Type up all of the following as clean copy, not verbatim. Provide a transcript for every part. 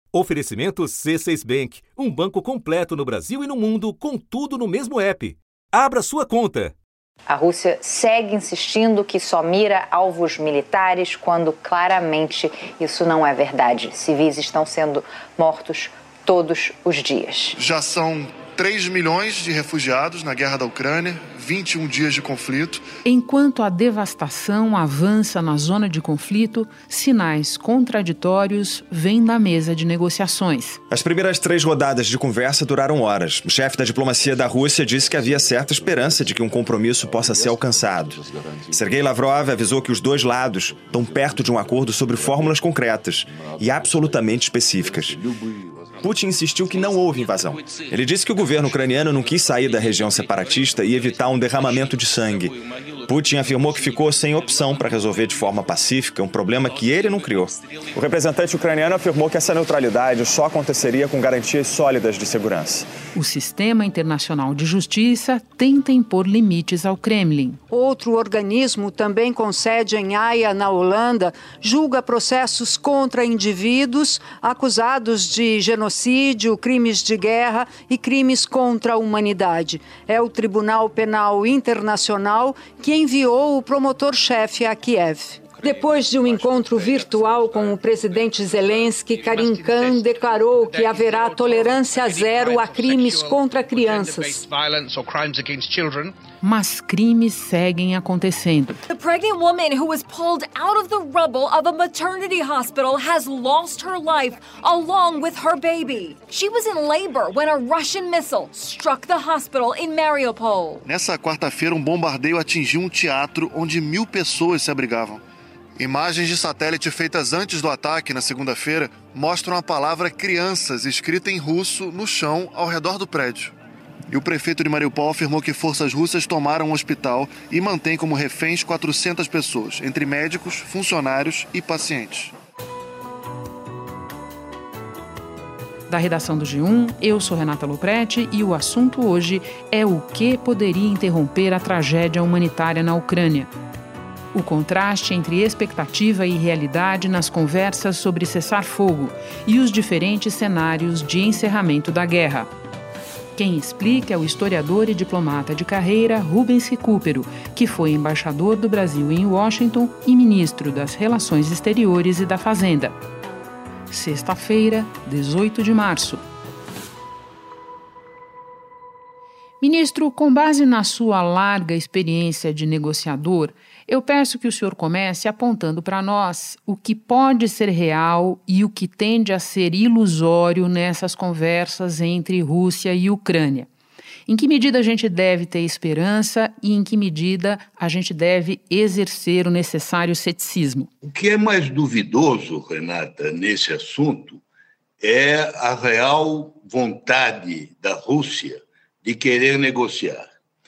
Oferecimento C6 Bank, um banco completo no Brasil e no mundo, com tudo no mesmo app. Abra sua conta. A Rússia segue insistindo que só mira alvos militares, quando claramente isso não é verdade. Civis estão sendo mortos todos os dias. Já são 3 milhões de refugiados na guerra da Ucrânia, 21 dias de conflito. Enquanto a devastação avança na zona de conflito, sinais contraditórios vêm da mesa de negociações. As primeiras 3 rodadas de conversa duraram horas. O chefe da diplomacia da Rússia disse que havia certa esperança de que um compromisso possa ser alcançado. Sergei Lavrov avisou que os dois lados estão perto de um acordo sobre fórmulas concretas e absolutamente específicas. Putin insistiu que não houve invasão. Ele disse que o governo ucraniano não quis sair da região separatista e evitar um derramamento de sangue. Putin afirmou que ficou sem opção para resolver de forma pacífica um problema que ele não criou. O representante ucraniano afirmou que essa neutralidade só aconteceria com garantias sólidas de segurança. O sistema internacional de justiça tenta impor limites ao Kremlin. Outro organismo, também com sede em Haia, na Holanda, julga processos contra indivíduos acusados de genocídio, crimes de guerra e crimes contra a humanidade. É o Tribunal Penal Internacional que enviou o promotor-chefe a Kiev. Depois de um encontro virtual com o presidente Zelensky, Karim Khan declarou que haverá tolerância zero a crimes contra crianças. Mas crimes seguem acontecendo. The pregnant woman who was pulled out of the rubble of a maternity hospital has lost her life along with her baby. She was in labor when a Russian missile struck the hospital in Mariupol. Nessa quarta-feira, um bombardeio atingiu um teatro onde 1.000 pessoas se abrigavam. Imagens de satélite feitas antes do ataque, na segunda-feira, mostram a palavra crianças escrita em russo no chão ao redor do prédio. E o prefeito de Mariupol afirmou que forças russas tomaram o hospital e mantém como reféns 400 pessoas, entre médicos, funcionários e pacientes. Da redação do G1, eu sou Renata Lopretti e o assunto hoje é o que poderia interromper a tragédia humanitária na Ucrânia. O contraste entre expectativa e realidade nas conversas sobre cessar-fogo e os diferentes cenários de encerramento da guerra. Quem explica é o historiador e diplomata de carreira Rubens Recupero, que foi embaixador do Brasil em Washington e ministro das Relações Exteriores e da Fazenda. Sexta-feira, 18 de março. Ministro, com base na sua larga experiência de negociador, eu peço que o senhor comece apontando para nós o que pode ser real e o que tende a ser ilusório nessas conversas entre Rússia e Ucrânia. Em que medida a gente deve ter esperança e em que medida a gente deve exercer o necessário ceticismo? O que é mais duvidoso, Renata, nesse assunto é a real vontade da Rússia de querer negociar.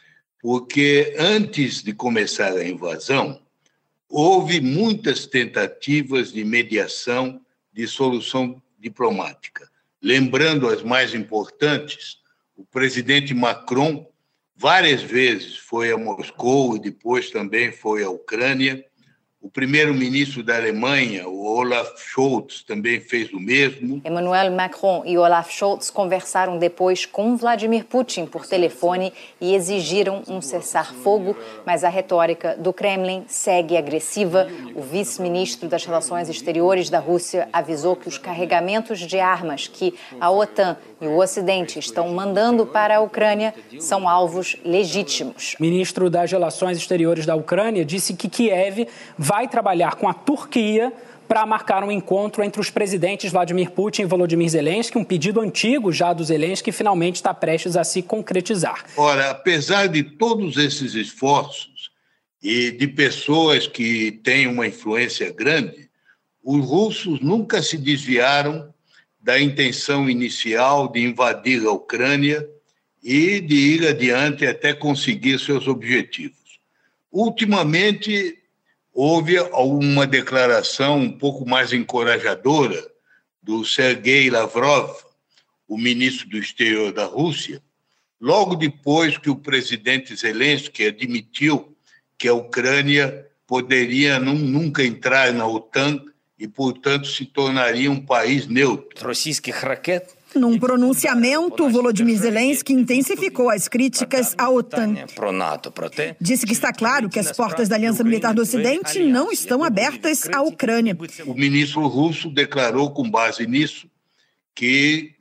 Porque antes de começar a invasão, houve muitas tentativas de mediação, de solução diplomática. Lembrando as mais importantes, o presidente Macron várias vezes foi a Moscou e depois também foi à Ucrânia. O primeiro-ministro da Alemanha, o Olaf Scholz, também fez o mesmo. Emmanuel Macron e Olaf Scholz conversaram depois com Vladimir Putin por telefone e exigiram um cessar-fogo, mas a retórica do Kremlin segue agressiva. O vice-ministro das Relações Exteriores da Rússia avisou que os carregamentos de armas que a OTAN e o Ocidente estão mandando para a Ucrânia são alvos legítimos. O ministro das Relações Exteriores da Ucrânia disse que Kiev vai trabalhar com a Turquia para marcar um encontro entre os presidentes Vladimir Putin e Volodymyr Zelensky, um pedido antigo já do Zelensky que finalmente está prestes a se concretizar. Ora, apesar de todos esses esforços e de pessoas que têm uma influência grande, os russos nunca se desviaram da intenção inicial de invadir a Ucrânia e de ir adiante até conseguir seus objetivos. Ultimamente, houve uma declaração um pouco mais encorajadora do Sergei Lavrov, o ministro do Exterior da Rússia, logo depois que o presidente Zelensky admitiu que a Ucrânia poderia nunca entrar na OTAN e, portanto, se tornaria um país neutro. Num pronunciamento, Volodymyr Zelensky intensificou as críticas à OTAN. Disse que está claro que as portas da Aliança Militar do Ocidente não estão abertas à Ucrânia. O ministro russo declarou, com base nisso, que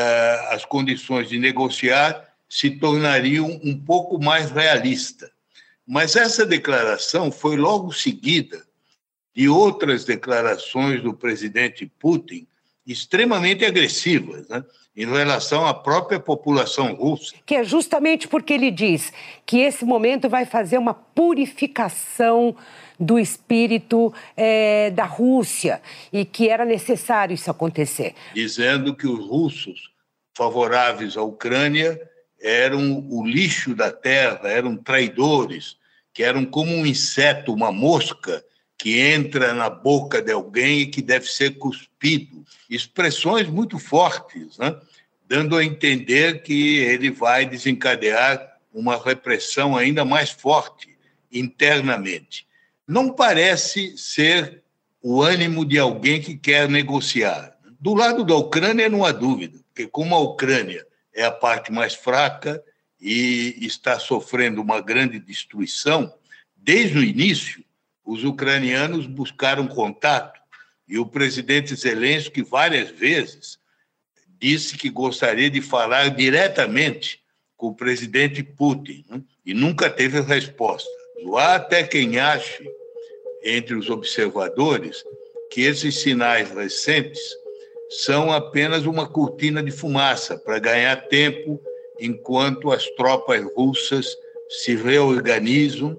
as condições de negociar se tornariam um pouco mais realistas. Mas essa declaração foi logo seguida de outras declarações do presidente Putin extremamente agressivas, né, em relação à própria população russa. Que é justamente porque ele diz que esse momento vai fazer uma purificação do espírito da Rússia e que era necessário isso acontecer. Dizendo que os russos favoráveis à Ucrânia eram o lixo da terra, eram traidores, que eram como um inseto, uma mosca, que entra na boca de alguém e que deve ser cuspido. Expressões muito fortes, né? Dando a entender que ele vai desencadear uma repressão ainda mais forte internamente. Não parece ser o ânimo de alguém que quer negociar. Do lado da Ucrânia não há dúvida, porque como a Ucrânia é a parte mais fraca e está sofrendo uma grande destruição, desde o início, os ucranianos buscaram contato e o presidente Zelensky várias vezes disse que gostaria de falar diretamente com o presidente Putin, né? E nunca teve resposta. Há até quem ache, entre os observadores, que esses sinais recentes são apenas uma cortina de fumaça para ganhar tempo enquanto as tropas russas se reorganizam,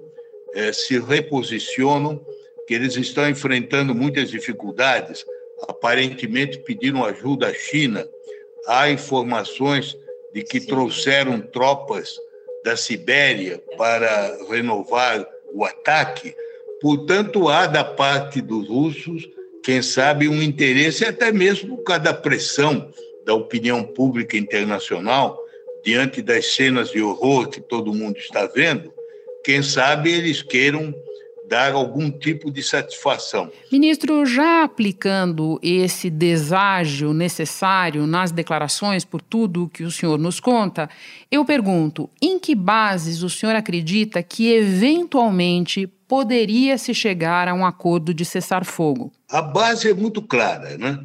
se reposicionam, que eles estão enfrentando muitas dificuldades, aparentemente pediram ajuda à China. Há informações de que trouxeram tropas da Sibéria para renovar o ataque. Portanto, há da parte dos russos, quem sabe, um interesse, até mesmo por causa da pressão da opinião pública internacional, diante das cenas de horror que todo mundo está vendo, quem sabe eles queiram dar algum tipo de satisfação. Ministro, já aplicando esse deságio necessário nas declarações por tudo que o senhor nos conta, eu pergunto, em que bases o senhor acredita que eventualmente poderia se chegar a um acordo de cessar-fogo? A base é muito clara, né?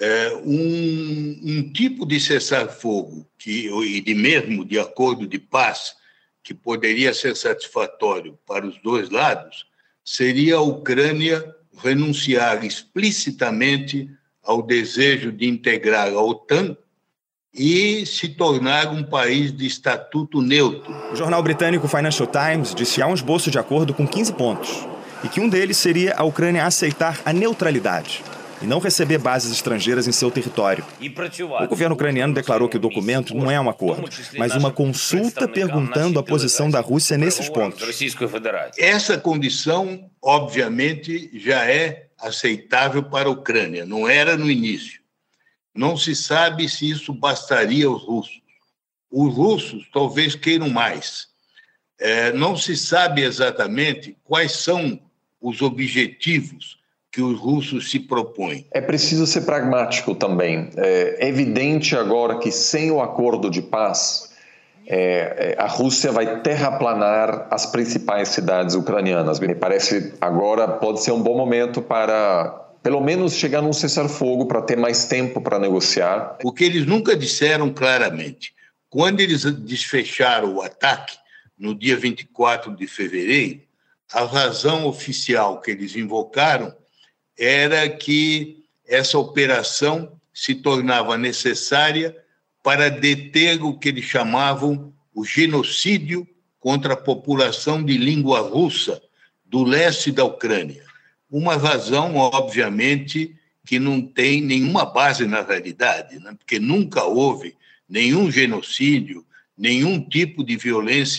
Um tipo de cessar-fogo e de mesmo de acordo de paz que poderia ser satisfatório para os dois lados seria a Ucrânia renunciar explicitamente ao desejo de integrar a OTAN e se tornar um país de estatuto neutro. O jornal britânico Financial Times disse que há um esboço de acordo com 15 pontos e que um deles seria a Ucrânia aceitar a neutralidade e não receber bases estrangeiras em seu território. O governo ucraniano declarou que o documento não é um acordo, mas uma consulta perguntando a posição da Rússia nesses pontos. Essa condição, obviamente, já é aceitável para a Ucrânia, não era no início. Não se sabe se isso bastaria aos russos. Os russos talvez queiram mais. Não se sabe exatamente quais são os objetivos que os russos se propõem. É preciso ser pragmático também. É evidente agora que sem o acordo de paz, a Rússia vai terraplanar as principais cidades ucranianas. Me parece agora pode ser um bom momento para, pelo menos, chegar num cessar-fogo para ter mais tempo para negociar. O que eles nunca disseram claramente, quando eles desfecharam o ataque, no dia 24 de fevereiro, a razão oficial que eles invocaram era que essa operação se tornava necessária para deter o que eles chamavam o genocídio contra a população de língua russa do leste da Ucrânia. Uma razão, obviamente, que não tem nenhuma base na realidade, né? Porque nunca houve nenhum genocídio, nenhum tipo de violência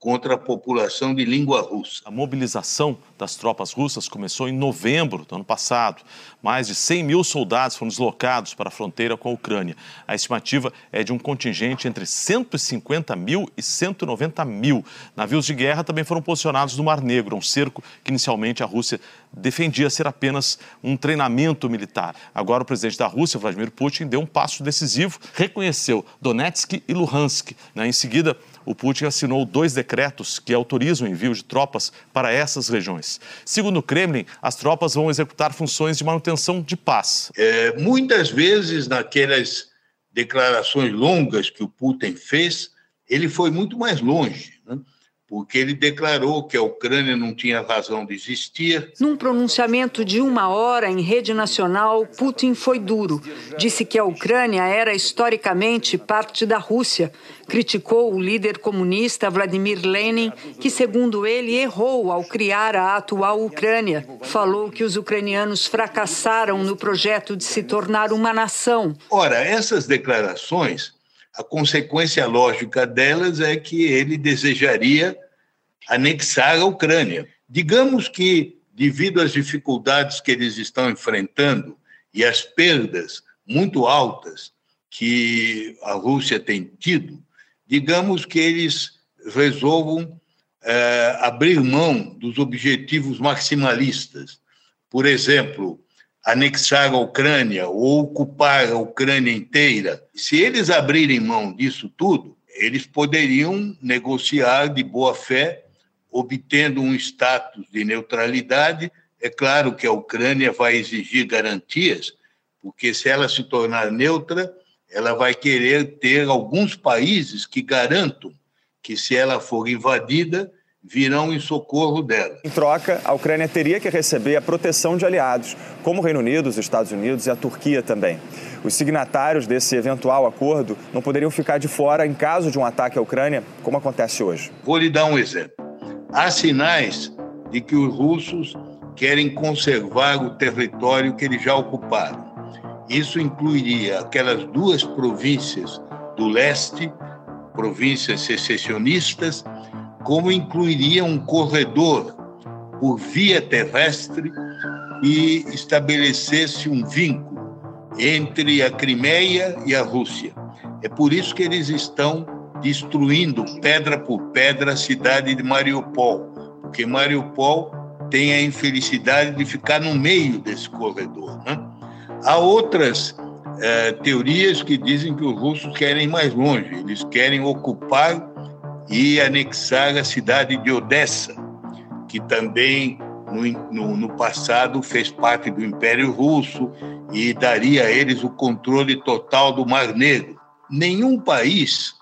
contra a população de língua russa. A mobilização das tropas russas começou em novembro do ano passado. Mais de 100 mil soldados foram deslocados para a fronteira com a Ucrânia. A estimativa é de um contingente entre 150 mil e 190 mil. Navios de guerra também foram posicionados no Mar Negro, um cerco que inicialmente a Rússia defendia ser apenas um treinamento militar. Agora o presidente da Rússia, Vladimir Putin, deu um passo decisivo, reconheceu Donetsk e Luhansk. Em seguida, o Putin assinou 2 decretos que autorizam o envio de tropas para essas regiões. Segundo o Kremlin, as tropas vão executar funções de manutenção de paz. Muitas vezes, naquelas declarações longas que o Putin fez, ele foi muito mais longe, né? Porque ele declarou que a Ucrânia não tinha razão de existir. Num pronunciamento de 1 hora em rede nacional, Putin foi duro. Disse que a Ucrânia era historicamente parte da Rússia. Criticou o líder comunista Vladimir Lenin, que, segundo ele, errou ao criar a atual Ucrânia. Falou que os ucranianos fracassaram no projeto de se tornar uma nação. Ora, essas declarações, a consequência lógica delas é que ele desejaria anexar a Ucrânia. Digamos que, devido às dificuldades que eles estão enfrentando e às perdas muito altas que a Rússia tem tido, digamos que eles resolvam abrir mão dos objetivos maximalistas. Por exemplo, anexar a Ucrânia ou ocupar a Ucrânia inteira. Se eles abrirem mão disso tudo, eles poderiam negociar de boa fé, obtendo um status de neutralidade. É claro que a Ucrânia vai exigir garantias, porque se ela se tornar neutra, ela vai querer ter alguns países que garantam que, se ela for invadida, virão em socorro dela. Em troca, a Ucrânia teria que receber a proteção de aliados, como o Reino Unido, os Estados Unidos e a Turquia também. Os signatários desse eventual acordo não poderiam ficar de fora em caso de um ataque à Ucrânia, como acontece hoje. Vou lhe dar um exemplo. Há sinais de que os russos querem conservar o território que eles já ocuparam. Isso incluiria aquelas 2 províncias do leste, províncias secessionistas, como incluiria um corredor por via terrestre e estabelecesse um vínculo entre a Crimeia e a Rússia. É por isso que eles estão destruindo pedra por pedra a cidade de Mariupol, porque Mariupol tem a infelicidade de ficar no meio desse corredor, né? Há outras teorias que dizem que os russos querem ir mais longe, eles querem ocupar e anexar a cidade de Odessa, que também no passado fez parte do Império Russo e daria a eles o controle total do Mar Negro. Nenhum país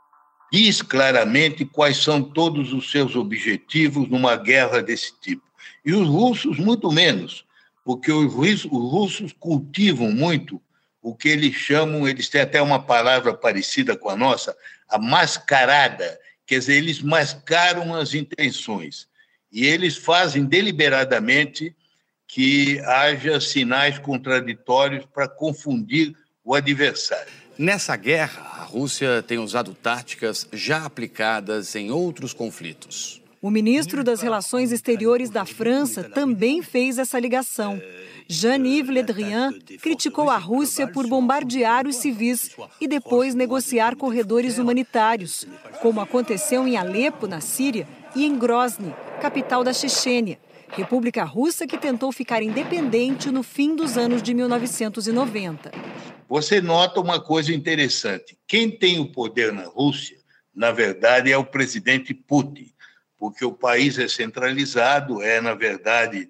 diz claramente quais são todos os seus objetivos numa guerra desse tipo. E os russos, muito menos, porque os russos cultivam muito o que eles chamam, eles têm até uma palavra parecida com a nossa, a mascarada. Quer dizer, eles mascaram as intenções e eles fazem deliberadamente que haja sinais contraditórios para confundir o adversário. Nessa guerra, a Rússia tem usado táticas já aplicadas em outros conflitos. O ministro das Relações Exteriores da França também fez essa ligação. Jean-Yves Le Drian criticou a Rússia por bombardear os civis e depois negociar corredores humanitários, como aconteceu em Alepo, na Síria, e em Grozny, capital da Chechênia, república russa que tentou ficar independente no fim dos anos de 1990. Você nota uma coisa interessante. Quem tem o poder na Rússia, na verdade, é o presidente Putin, porque o país é centralizado, na verdade,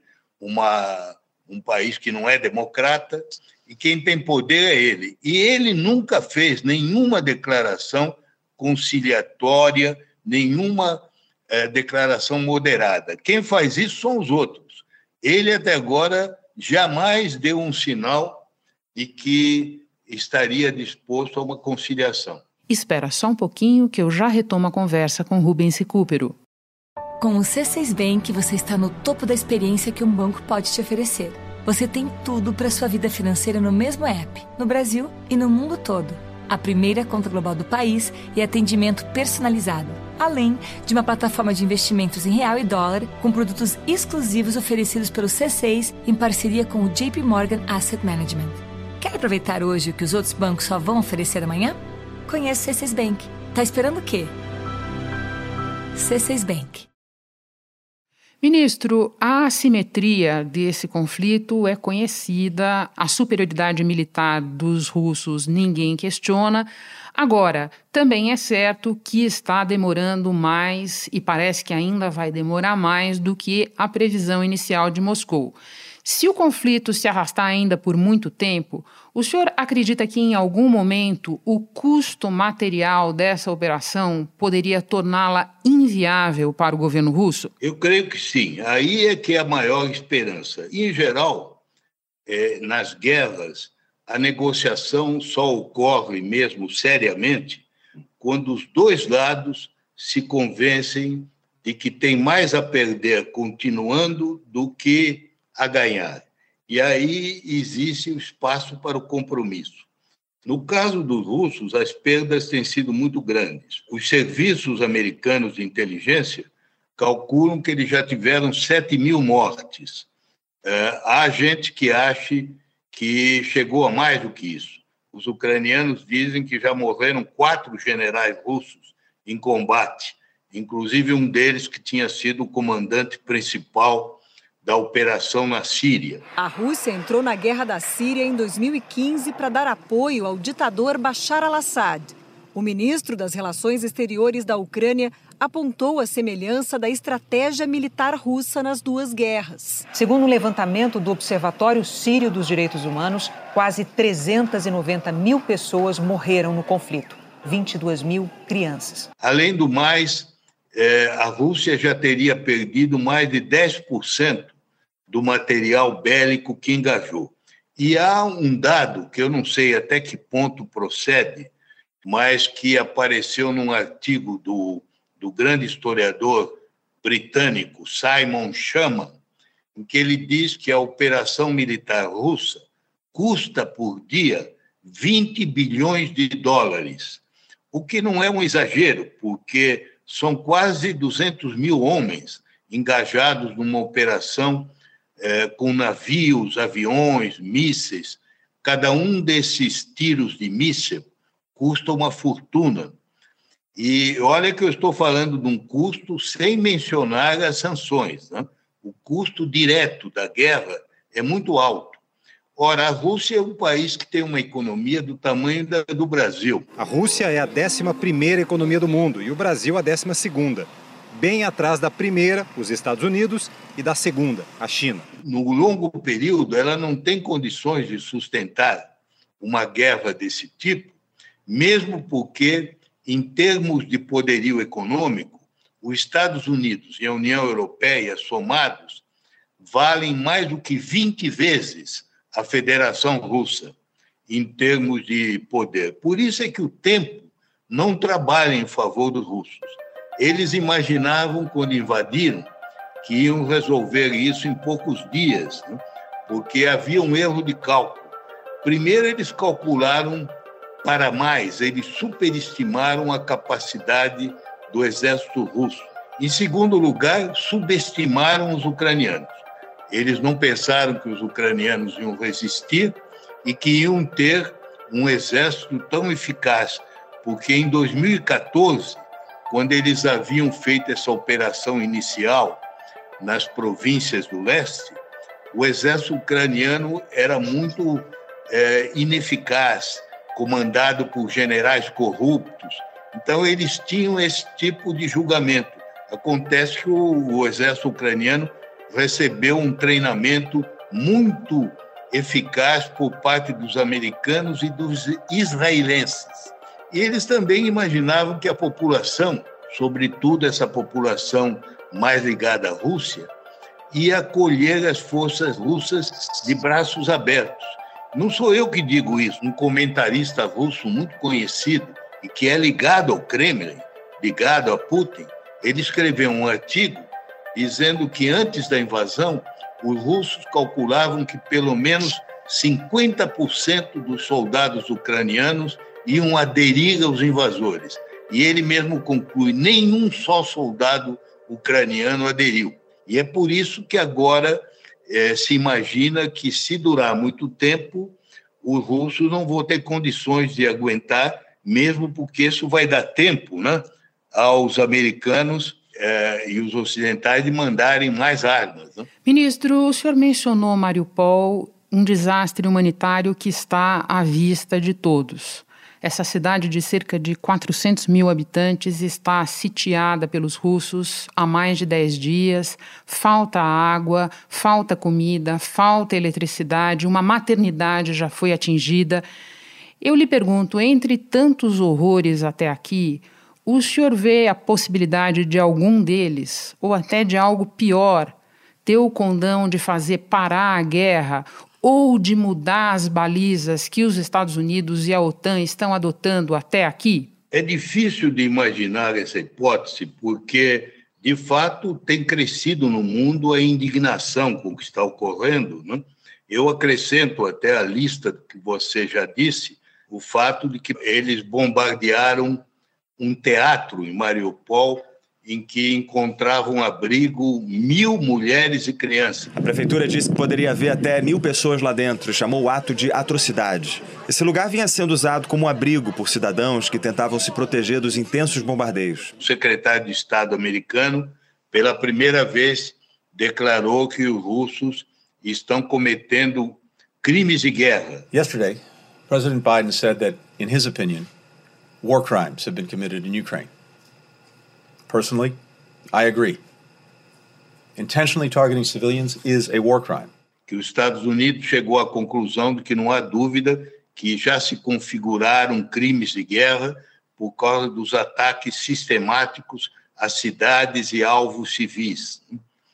um país que não é democrata, e quem tem poder é ele. E ele nunca fez nenhuma declaração conciliatória, nenhuma declaração moderada. Quem faz isso são os outros. Ele, até agora, jamais deu um sinal de que estaria disposto a uma conciliação. Espera só um pouquinho que eu já retomo a conversa com Rubens Recupero. Com o C6 Bank, você está no topo da experiência que um banco pode te oferecer. Você tem tudo para sua vida financeira no mesmo app, no Brasil e no mundo todo. A primeira conta global do país e atendimento personalizado. além de uma plataforma de investimentos em real e dólar com produtos exclusivos oferecidos pelo C6 em parceria com o JP Morgan Asset Management. Quer aproveitar hoje o que os outros bancos só vão oferecer amanhã? Conheça o C6 Bank. Tá esperando o quê? C6 Bank. Ministro, a assimetria desse conflito é conhecida, a superioridade militar dos russos ninguém questiona. Agora, também é certo que está demorando mais e parece que ainda vai demorar mais do que a previsão inicial de Moscou. Se o conflito se arrastar ainda por muito tempo, o senhor acredita que em algum momento o custo material dessa operação poderia torná-la inviável para o governo russo? Eu creio que sim. Aí é que é a maior esperança. E, em geral, nas guerras, a negociação só ocorre mesmo seriamente quando os dois lados se convencem de que tem mais a perder continuando do que a ganhar. E aí existe o espaço para o compromisso. No caso dos russos, as perdas têm sido muito grandes. Os serviços americanos de inteligência calculam que eles já tiveram 7.000 mortes. Há gente que acha que chegou a mais do que isso. Os ucranianos dizem que já morreram 4 generais russos em combate, inclusive um deles que tinha sido o comandante principal da operação na Síria. A Rússia entrou na guerra da Síria em 2015 para dar apoio ao ditador Bashar al-Assad. O ministro das Relações Exteriores da Ucrânia apontou a semelhança da estratégia militar russa nas duas guerras. Segundo um levantamento do Observatório Sírio dos Direitos Humanos, quase 390 mil pessoas morreram no conflito, 22 mil crianças. Além do mais, a Rússia já teria perdido mais de 10% do material bélico que engajou. E há um dado que eu não sei até que ponto procede, mas que apareceu num artigo do grande historiador britânico Simon Schama, em que ele diz que a operação militar russa custa por dia 20 bilhões de dólares, o que não é um exagero, porque são quase 200 mil homens engajados numa operação com navios, aviões, mísseis. Cada um desses tiros de míssil custa uma fortuna. E olha que eu estou falando de um custo sem mencionar as sanções, né? O custo direto da guerra é muito alto. Ora, a Rússia é um país que tem uma economia do tamanho do Brasil. A Rússia é a 11ª economia do mundo e o Brasil a 12ª. Bem atrás da primeira, os Estados Unidos, e da segunda, a China. No longo período, ela não tem condições de sustentar uma guerra desse tipo, mesmo porque, em termos de poderio econômico, os Estados Unidos e a União Europeia, somados, valem mais do que 20 vezes a Federação Russa, em termos de poder. Por isso é que o tempo não trabalha em favor dos russos. Eles imaginavam, quando invadiram, que iam resolver isso em poucos dias, né? Porque havia um erro de cálculo. Primeiro, eles calcularam para mais, eles superestimaram a capacidade do exército russo. Em segundo lugar, subestimaram os ucranianos. Eles não pensaram que os ucranianos iam resistir e que iam ter um exército tão eficaz, porque em 2014, quando eles haviam feito essa operação inicial nas províncias do leste, o exército ucraniano era muito ineficaz, comandado por generais corruptos. Então, eles tinham esse tipo de julgamento. Acontece que o exército ucraniano recebeu um treinamento muito eficaz por parte dos americanos e dos israelenses. E eles também imaginavam que a população, sobretudo essa população mais ligada à Rússia, ia acolher as forças russas de braços abertos. Não sou eu que digo isso, um comentarista russo muito conhecido e que é ligado ao Kremlin, ligado a Putin, ele escreveu um artigo dizendo que antes da invasão, os russos calculavam que pelo menos 50% dos soldados ucranianos iam aderir aos invasores. E ele mesmo conclui: nenhum só soldado ucraniano aderiu. E é por isso que agora se imagina que, se durar muito tempo, os russos não vão ter condições de aguentar, mesmo porque isso vai dar tempo, né, aos americanos e os ocidentais de mandarem mais armas. Né? Ministro, o senhor mencionou Mariupol, um desastre humanitário que está à vista de todos. Essa cidade de cerca de 400 mil habitantes está sitiada pelos russos há mais de 10 dias. Falta água, falta comida, falta eletricidade, uma maternidade já foi atingida. Eu lhe pergunto, entre tantos horrores até aqui, o senhor vê a possibilidade de algum deles, ou até de algo pior, ter o condão de fazer parar a guerra ou de mudar as balizas que os Estados Unidos e a OTAN estão adotando até aqui? É difícil de imaginar essa hipótese, porque, de fato, tem crescido no mundo a indignação com o que está ocorrendo, né? Eu acrescento até a lista que você já disse, o fato de que eles bombardearam um teatro em Mariupol, em que encontravam abrigo 1.000 mulheres e crianças. A prefeitura disse que poderia haver até 1.000 pessoas lá dentro, chamou o ato de atrocidade. Esse lugar vinha sendo usado como abrigo por cidadãos que tentavam se proteger dos intensos bombardeios. O secretário de Estado americano, pela primeira vez, declarou que os russos estão cometendo crimes de guerra. Yesterday, President Biden said that, in his opinion, war crimes have been committed in Ukraine. Personally, I agree. Intentionally targeting civilians is a war crime. Que os Estados Unidos chegou à conclusão de que não há dúvida que já se configuraram crimes de guerra por causa dos ataques sistemáticos a cidades e alvos civis.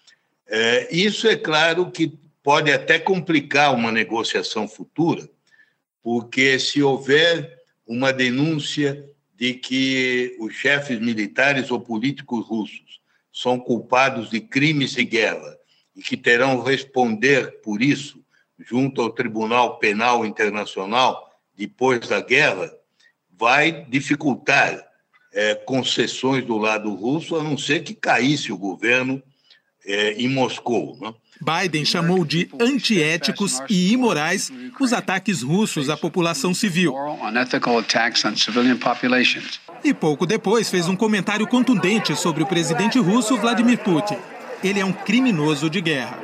Isso é claro que pode até complicar uma negociação futura, porque se houver uma denúncia de que os chefes militares ou políticos russos são culpados de crimes de guerra e que terão responder por isso junto ao Tribunal Penal Internacional depois da guerra, vai dificultar concessões do lado russo, a não ser que caísse o governo em Moscou, né? Biden chamou de antiéticos e imorais os ataques russos à população civil. E pouco depois fez um comentário contundente sobre o presidente russo Vladimir Putin. Ele é um criminoso de guerra.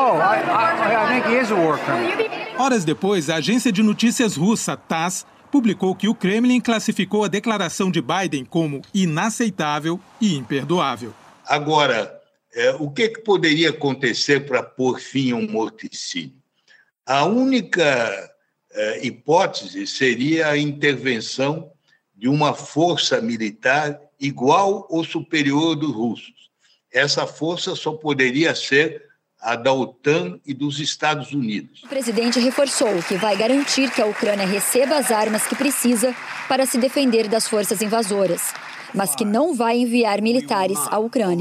Horas depois, a agência de notícias russa, TASS, publicou que o Kremlin classificou a declaração de Biden como inaceitável e imperdoável. Agora, o que poderia acontecer para pôr fim a um morticínio? A única hipótese seria a intervenção de uma força militar igual ou superior dos russos. Essa força só poderia ser a da OTAN e dos Estados Unidos. O presidente reforçou que vai garantir que a Ucrânia receba as armas que precisa para se defender das forças invasoras, mas que não vai enviar militares à Ucrânia.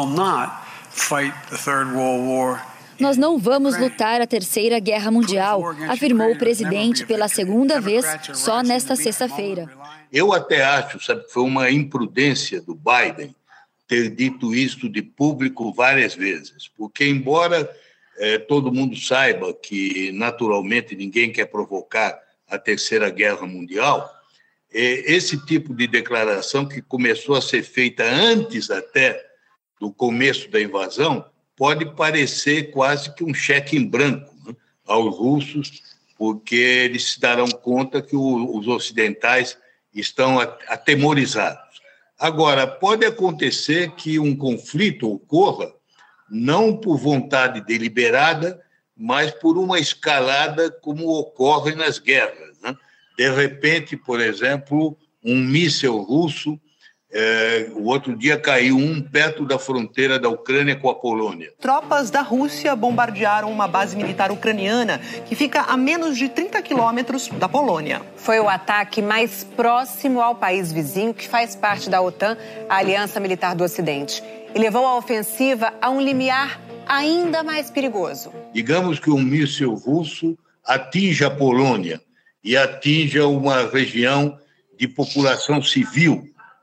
Nós não vamos lutar a Terceira Guerra Mundial, afirmou o presidente pela segunda vez só nesta sexta-feira. Eu até acho, que foi uma imprudência do Biden ter dito isso de público várias vezes, porque embora todo mundo saiba que naturalmente ninguém quer provocar a Terceira Guerra Mundial, esse tipo de declaração que começou a ser feita antes até do começo da invasão pode parecer quase que um cheque em branco, né, aos russos, porque eles se darão conta que os ocidentais estão atemorizados. Agora, pode acontecer que um conflito ocorra não por vontade deliberada, mas por uma escalada como ocorre nas guerras, né? De repente, por exemplo, um míssil russo, o outro dia caiu perto da fronteira da Ucrânia com a Polônia. Tropas da Rússia bombardearam uma base militar ucraniana que fica a menos de 30 quilômetros da Polônia. Foi o ataque mais próximo ao país vizinho que faz parte da OTAN, a Aliança Militar do Ocidente, e levou a ofensiva a um limiar ainda mais perigoso. Digamos que um míssil russo atinja a Polônia e atinja uma região de população civil,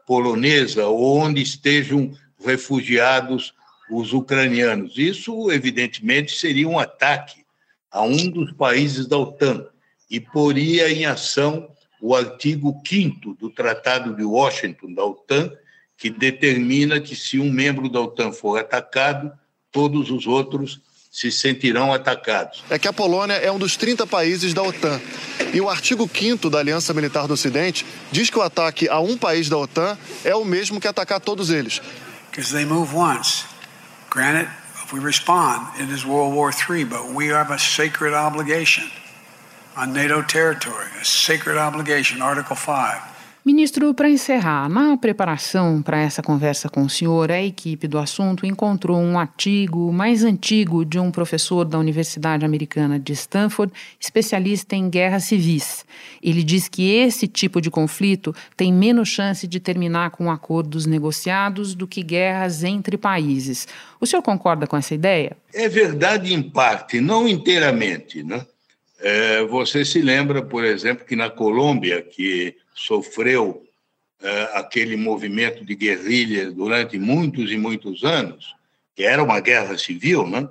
polonesa ou onde estejam refugiados os ucranianos. Isso, evidentemente, seria um ataque a um dos países da OTAN e poria em ação o artigo 5º do Tratado de Washington da OTAN, que determina que se um membro da OTAN for atacado, todos os outros se sentirão atacados. É que a Polônia é um dos 30 países da OTAN. E o artigo 5º da Aliança Militar do Ocidente diz que o ataque a um país da OTAN é o mesmo que atacar todos eles. Because they move once. Granted, if we respond, it is World War III, but we have a sacred obligation on NATO territory, a sacred obligation, Article 5. Ministro, para encerrar, na preparação para essa conversa com o senhor, a equipe do assunto encontrou um artigo mais antigo de um professor da Universidade Americana de Stanford, especialista em guerras civis. Ele diz que esse tipo de conflito tem menos chance de terminar com acordos negociados do que guerras entre países. O senhor concorda com essa ideia? É verdade em parte, não inteiramente, né? Você se lembra, por exemplo, que na Colômbia, que sofreu aquele movimento de guerrilha durante muitos e muitos anos, que era uma guerra civil, né?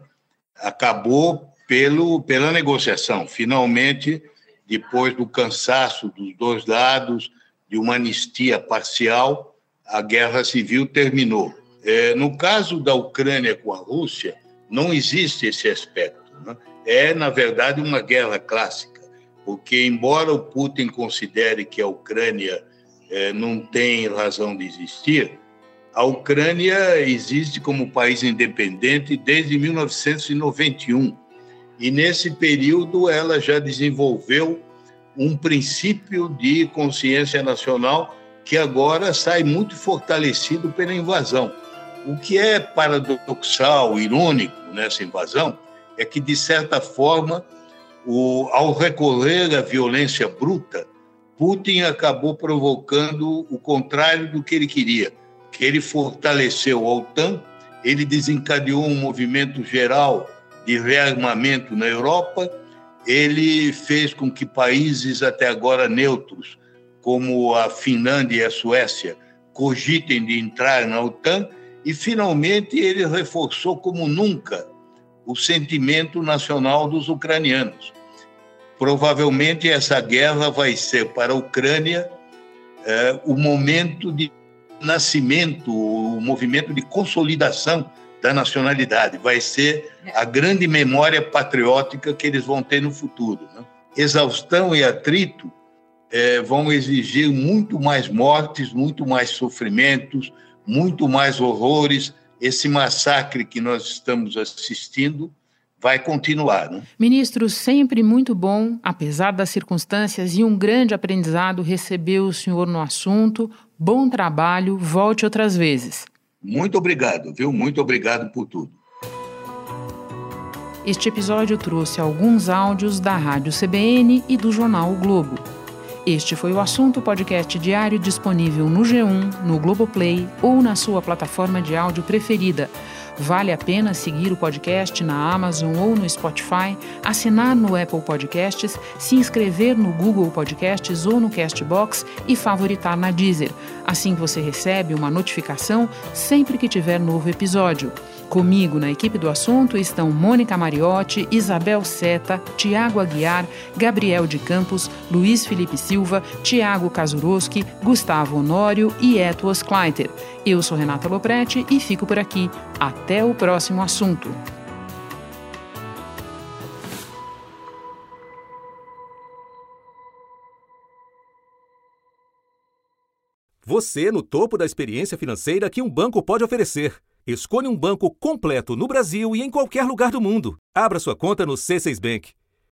Acabou pela negociação. Finalmente, depois do cansaço dos dois lados, de uma anistia parcial, a guerra civil terminou. No caso da Ucrânia com a Rússia, não existe esse aspecto, né? É, na verdade, uma guerra clássica, porque, embora o Putin considere que a Ucrânia não tem razão de existir, a Ucrânia existe como país independente desde 1991. E, nesse período, ela já desenvolveu um princípio de consciência nacional que agora sai muito fortalecido pela invasão. O que é paradoxal, irônico nessa invasão, é que, de certa forma, ao recorrer à violência bruta, Putin acabou provocando o contrário do que ele queria, que ele fortaleceu a OTAN, ele desencadeou um movimento geral de rearmamento na Europa, ele fez com que países até agora neutros, como a Finlândia e a Suécia, cogitem de entrar na OTAN, e, finalmente, ele reforçou como nunca o sentimento nacional dos ucranianos. Provavelmente essa guerra vai ser para a Ucrânia o momento de nascimento, o movimento de consolidação da nacionalidade. Vai ser a grande memória patriótica que eles vão ter no futuro, né? Exaustão e atrito vão exigir muito mais mortes, muito mais sofrimentos, muito mais horrores. Esse massacre que nós estamos assistindo vai continuar, né? Ministro, sempre muito bom, apesar das circunstâncias, e um grande aprendizado receber o senhor no assunto. Bom trabalho, volte outras vezes. Muito obrigado, viu? Muito obrigado por tudo. Este episódio trouxe alguns áudios da Rádio CBN e do jornal O Globo. Este foi o Assunto, podcast diário disponível no G1, no Globoplay ou na sua plataforma de áudio preferida. Vale a pena seguir o podcast na Amazon ou no Spotify, assinar no Apple Podcasts, se inscrever no Google Podcasts ou no Castbox e favoritar na Deezer. Assim você recebe uma notificação sempre que tiver novo episódio. Comigo na equipe do Assunto estão Mônica Mariotti, Isabel Seta, Tiago Aguiar, Gabriel de Campos, Luiz Felipe Silva, Tiago Kazuroski, Gustavo Honório e Etuas Kleiter. Eu sou Renata Loprete e fico por aqui. Até o próximo Assunto. Você no topo da experiência financeira que um banco pode oferecer. Escolha um banco completo no Brasil e em qualquer lugar do mundo. Abra sua conta no C6 Bank.